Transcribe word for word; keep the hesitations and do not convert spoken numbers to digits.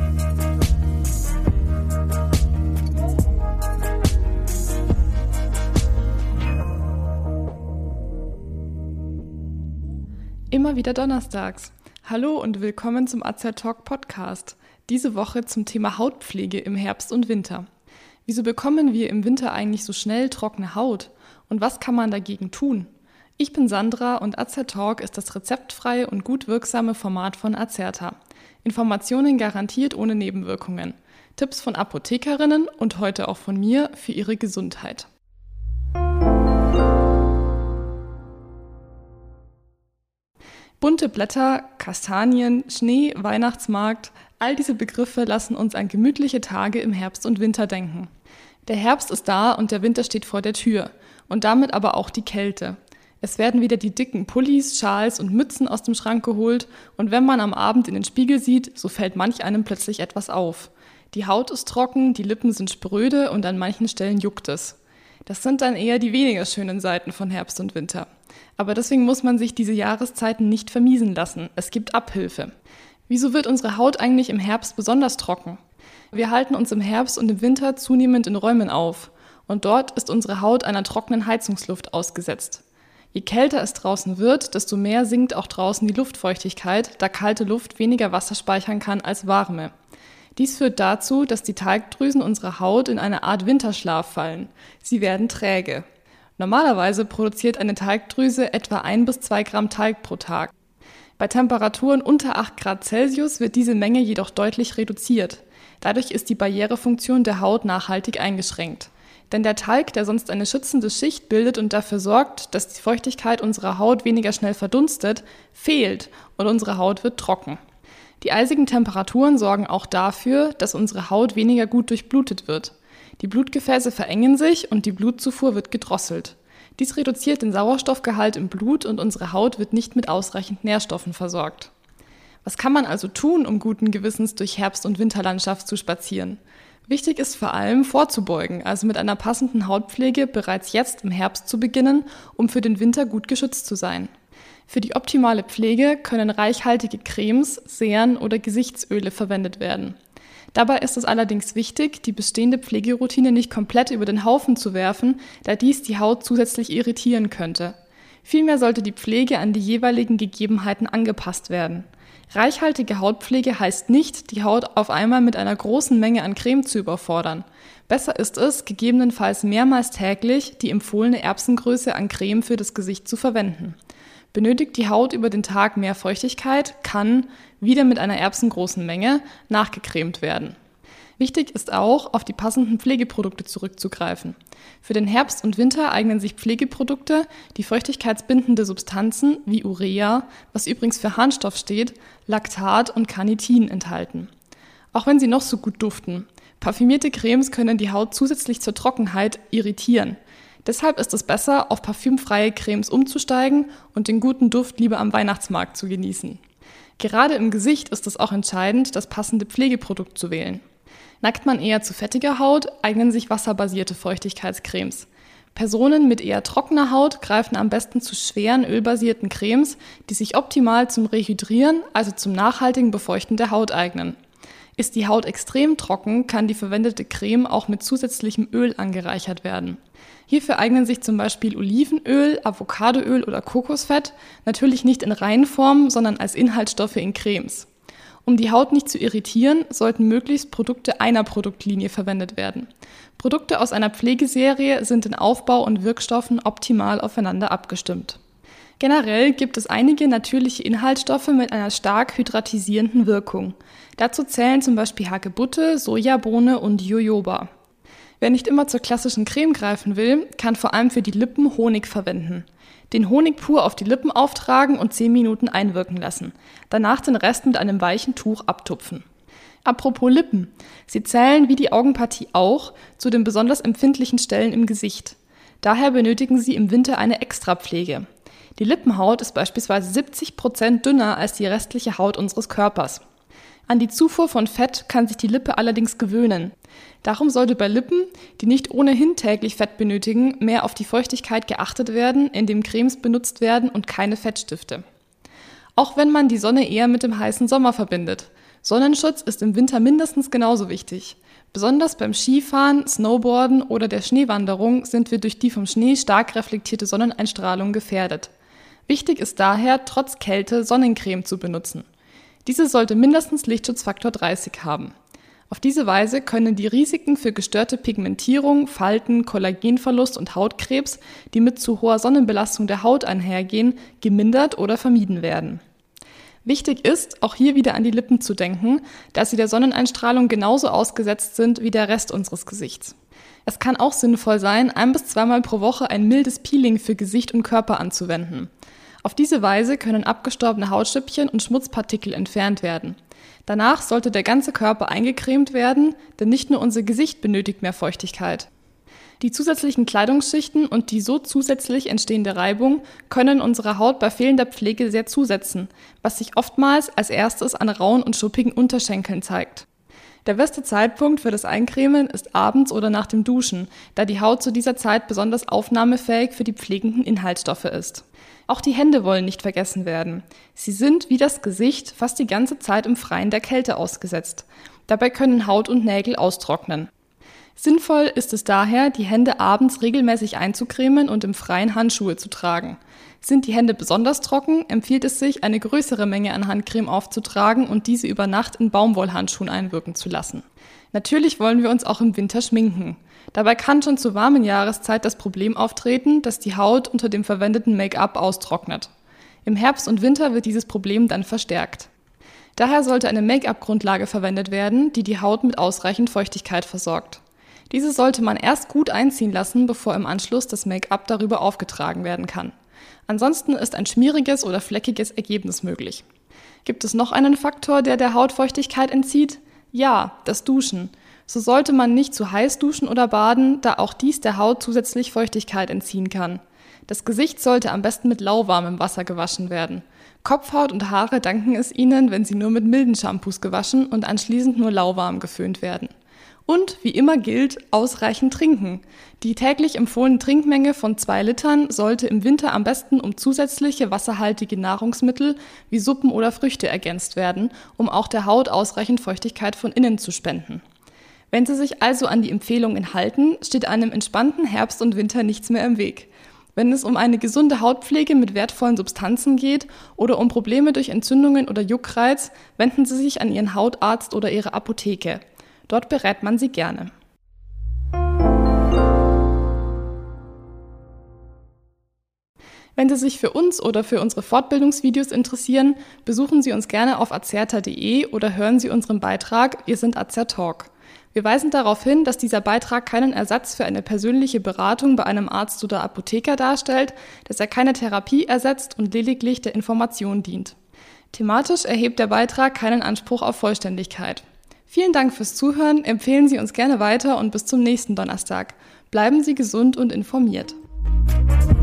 Immer wieder donnerstags. Hallo und willkommen zum A Z Talk Podcast. Diese Woche zum Thema Hautpflege im Herbst und Winter. Wieso bekommen wir im Winter eigentlich so schnell trockene Haut? Und was kann man dagegen tun? Ich bin Sandra und A Z Talk ist das rezeptfreie und gut wirksame Format von Azerta. Informationen garantiert ohne Nebenwirkungen. Tipps von Apothekerinnen und heute auch von mir für ihre Gesundheit. Bunte Blätter, Kastanien, Schnee, Weihnachtsmarkt, all diese Begriffe lassen uns an gemütliche Tage im Herbst und Winter denken. Der Herbst ist da und der Winter steht vor der Tür und damit aber auch die Kälte. Es werden wieder die dicken Pullis, Schals und Mützen aus dem Schrank geholt und wenn man am Abend in den Spiegel sieht, so fällt manch einem plötzlich etwas auf. Die Haut ist trocken, die Lippen sind spröde und an manchen Stellen juckt es. Das sind dann eher die weniger schönen Seiten von Herbst und Winter. Aber deswegen muss man sich diese Jahreszeiten nicht vermiesen lassen. Es gibt Abhilfe. Wieso wird unsere Haut eigentlich im Herbst besonders trocken? Wir halten uns im Herbst und im Winter zunehmend in Räumen auf. Und dort ist unsere Haut einer trockenen Heizungsluft ausgesetzt. Je kälter es draußen wird, desto mehr sinkt auch draußen die Luftfeuchtigkeit, da kalte Luft weniger Wasser speichern kann als warme. Dies führt dazu, dass die Talgdrüsen unserer Haut in eine Art Winterschlaf fallen. Sie werden träge. Normalerweise produziert eine Talgdrüse etwa ein bis zwei Gramm Talg pro Tag. Bei Temperaturen unter acht Grad Celsius wird diese Menge jedoch deutlich reduziert. Dadurch ist die Barrierefunktion der Haut nachhaltig eingeschränkt. Denn der Talg, der sonst eine schützende Schicht bildet und dafür sorgt, dass die Feuchtigkeit unserer Haut weniger schnell verdunstet, fehlt und unsere Haut wird trocken. Die eisigen Temperaturen sorgen auch dafür, dass unsere Haut weniger gut durchblutet wird. Die Blutgefäße verengen sich und die Blutzufuhr wird gedrosselt. Dies reduziert den Sauerstoffgehalt im Blut und unsere Haut wird nicht mit ausreichend Nährstoffen versorgt. Was kann man also tun, um guten Gewissens durch Herbst- und Winterlandschaft zu spazieren? Wichtig ist vor allem vorzubeugen, also mit einer passenden Hautpflege bereits jetzt im Herbst zu beginnen, um für den Winter gut geschützt zu sein. Für die optimale Pflege können reichhaltige Cremes, Seren oder Gesichtsöle verwendet werden. Dabei ist es allerdings wichtig, die bestehende Pflegeroutine nicht komplett über den Haufen zu werfen, da dies die Haut zusätzlich irritieren könnte. Vielmehr sollte die Pflege an die jeweiligen Gegebenheiten angepasst werden. Reichhaltige Hautpflege heißt nicht, die Haut auf einmal mit einer großen Menge an Creme zu überfordern. Besser ist es, gegebenenfalls mehrmals täglich die empfohlene Erbsengröße an Creme für das Gesicht zu verwenden. Benötigt die Haut über den Tag mehr Feuchtigkeit, kann, wieder mit einer erbsengroßen Menge, nachgecremt werden. Wichtig ist auch, auf die passenden Pflegeprodukte zurückzugreifen. Für den Herbst und Winter eignen sich Pflegeprodukte, die feuchtigkeitsbindende Substanzen wie Urea, was übrigens für Harnstoff steht, Laktat und Carnitin enthalten. Auch wenn sie noch so gut duften. Parfümierte Cremes können die Haut zusätzlich zur Trockenheit irritieren. Deshalb ist es besser, auf parfümfreie Cremes umzusteigen und den guten Duft lieber am Weihnachtsmarkt zu genießen. Gerade im Gesicht ist es auch entscheidend, das passende Pflegeprodukt zu wählen. Neigt man eher zu fettiger Haut, eignen sich wasserbasierte Feuchtigkeitscremes. Personen mit eher trockener Haut greifen am besten zu schweren ölbasierten Cremes, die sich optimal zum Rehydrieren, also zum nachhaltigen Befeuchten der Haut eignen. Ist die Haut extrem trocken, kann die verwendete Creme auch mit zusätzlichem Öl angereichert werden. Hierfür eignen sich zum Beispiel Olivenöl, Avocadoöl oder Kokosfett, natürlich nicht in Reinform, sondern als Inhaltsstoffe in Cremes. Um die Haut nicht zu irritieren, sollten möglichst Produkte einer Produktlinie verwendet werden. Produkte aus einer Pflegeserie sind in Aufbau und Wirkstoffen optimal aufeinander abgestimmt. Generell gibt es einige natürliche Inhaltsstoffe mit einer stark hydratisierenden Wirkung. Dazu zählen zum Beispiel Hagebutte, Sojabohne und Jojoba. Wer nicht immer zur klassischen Creme greifen will, kann vor allem für die Lippen Honig verwenden. Den Honig pur auf die Lippen auftragen und zehn Minuten einwirken lassen. Danach den Rest mit einem weichen Tuch abtupfen. Apropos Lippen. Sie zählen wie die Augenpartie auch zu den besonders empfindlichen Stellen im Gesicht. Daher benötigen sie im Winter eine Extrapflege. Die Lippenhaut ist beispielsweise siebzig Prozent dünner als die restliche Haut unseres Körpers. An die Zufuhr von Fett kann sich die Lippe allerdings gewöhnen. Darum sollte bei Lippen, die nicht ohnehin täglich Fett benötigen, mehr auf die Feuchtigkeit geachtet werden, indem Cremes benutzt werden und keine Fettstifte. Auch wenn man die Sonne eher mit dem heißen Sommer verbindet. Sonnenschutz ist im Winter mindestens genauso wichtig. Besonders beim Skifahren, Snowboarden oder der Schneewanderung sind wir durch die vom Schnee stark reflektierte Sonneneinstrahlung gefährdet. Wichtig ist daher, trotz Kälte Sonnencreme zu benutzen. Diese sollte mindestens Lichtschutzfaktor dreißig haben. Auf diese Weise können die Risiken für gestörte Pigmentierung, Falten, Kollagenverlust und Hautkrebs, die mit zu hoher Sonnenbelastung der Haut einhergehen, gemindert oder vermieden werden. Wichtig ist, auch hier wieder an die Lippen zu denken, da sie der Sonneneinstrahlung genauso ausgesetzt sind wie der Rest unseres Gesichts. Es kann auch sinnvoll sein, ein- bis zweimal pro Woche ein mildes Peeling für Gesicht und Körper anzuwenden. Auf diese Weise können abgestorbene Hautstückchen und Schmutzpartikel entfernt werden. Danach sollte der ganze Körper eingecremt werden, denn nicht nur unser Gesicht benötigt mehr Feuchtigkeit. Die zusätzlichen Kleidungsschichten und die so zusätzlich entstehende Reibung können unserer Haut bei fehlender Pflege sehr zusetzen, was sich oftmals als erstes an rauen und schuppigen Unterschenkeln zeigt. Der beste Zeitpunkt für das Eincremen ist abends oder nach dem Duschen, da die Haut zu dieser Zeit besonders aufnahmefähig für die pflegenden Inhaltsstoffe ist. Auch die Hände wollen nicht vergessen werden. Sie sind, wie das Gesicht, fast die ganze Zeit im Freien der Kälte ausgesetzt. Dabei können Haut und Nägel austrocknen. Sinnvoll ist es daher, die Hände abends regelmäßig einzucremen und im Freien Handschuhe zu tragen. Sind die Hände besonders trocken, empfiehlt es sich, eine größere Menge an Handcreme aufzutragen und diese über Nacht in Baumwollhandschuhen einwirken zu lassen. Natürlich wollen wir uns auch im Winter schminken. Dabei kann schon zur warmen Jahreszeit das Problem auftreten, dass die Haut unter dem verwendeten Make-up austrocknet. Im Herbst und Winter wird dieses Problem dann verstärkt. Daher sollte eine Make-up-Grundlage verwendet werden, die die Haut mit ausreichend Feuchtigkeit versorgt. Diese sollte man erst gut einziehen lassen, bevor im Anschluss das Make-up darüber aufgetragen werden kann. Ansonsten ist ein schmieriges oder fleckiges Ergebnis möglich. Gibt es noch einen Faktor, der der Haut Feuchtigkeit entzieht? Ja, das Duschen. So sollte man nicht zu heiß duschen oder baden, da auch dies der Haut zusätzlich Feuchtigkeit entziehen kann. Das Gesicht sollte am besten mit lauwarmem Wasser gewaschen werden. Kopfhaut und Haare danken es ihnen, wenn sie nur mit milden Shampoos gewaschen und anschließend nur lauwarm geföhnt werden. Und wie immer gilt, ausreichend trinken. Die täglich empfohlene Trinkmenge von zwei Litern sollte im Winter am besten um zusätzliche wasserhaltige Nahrungsmittel wie Suppen oder Früchte ergänzt werden, um auch der Haut ausreichend Feuchtigkeit von innen zu spenden. Wenn Sie sich also an die Empfehlungen halten, steht einem entspannten Herbst und Winter nichts mehr im Weg. Wenn es um eine gesunde Hautpflege mit wertvollen Substanzen geht oder um Probleme durch Entzündungen oder Juckreiz, wenden Sie sich an Ihren Hautarzt oder Ihre Apotheke. Dort berät man Sie gerne. Wenn Sie sich für uns oder für unsere Fortbildungsvideos interessieren, besuchen Sie uns gerne auf azerta punkt de oder hören Sie unseren Beitrag Wir sind Azertalk. Wir weisen darauf hin, dass dieser Beitrag keinen Ersatz für eine persönliche Beratung bei einem Arzt oder Apotheker darstellt, dass er keine Therapie ersetzt und lediglich der Information dient. Thematisch erhebt der Beitrag keinen Anspruch auf Vollständigkeit. Vielen Dank fürs Zuhören, empfehlen Sie uns gerne weiter und bis zum nächsten Donnerstag. Bleiben Sie gesund und informiert.